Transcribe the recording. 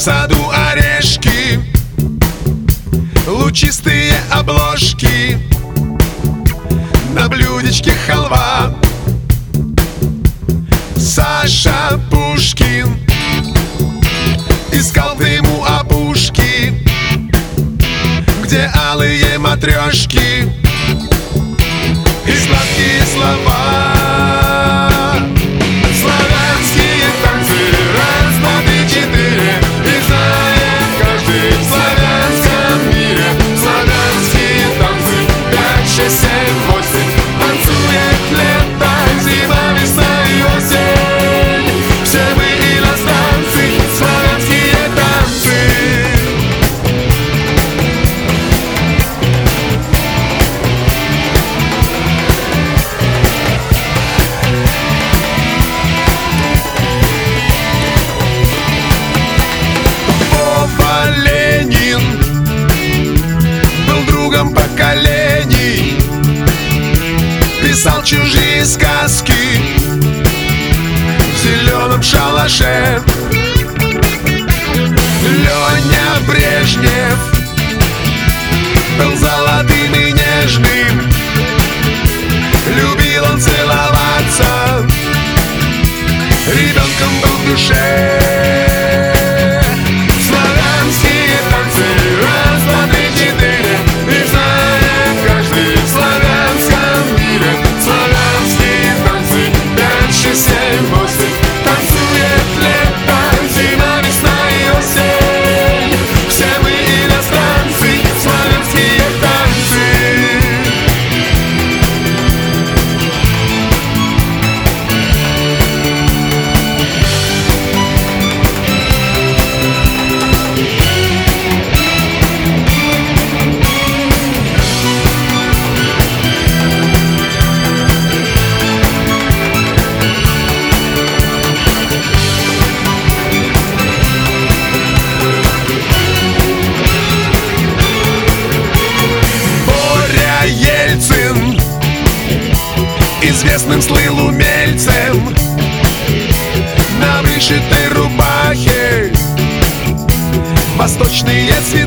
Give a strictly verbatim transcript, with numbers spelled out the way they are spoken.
саду орешки, лучистые обложки, на блюдечке халва. Саша Пушкин искал дыму опушки, где алые матрешки и сладкие слова. Славянские танцы, раз, два, три, четыре, и знает каждый в славянском мире. Славянские танцы, пять, шесть, семь, восемь, танцует лето, зима, весна и осень. Все мы иностранцы, славянские танцы. Ленин был другом поколений, писал чужие сказки в зеленом шалаше. Леня Брежнев был золотым и нежным, любил он целоваться, ребенком был в душе. Известным слыл умельцем на вышитой рубахе восточные цвета.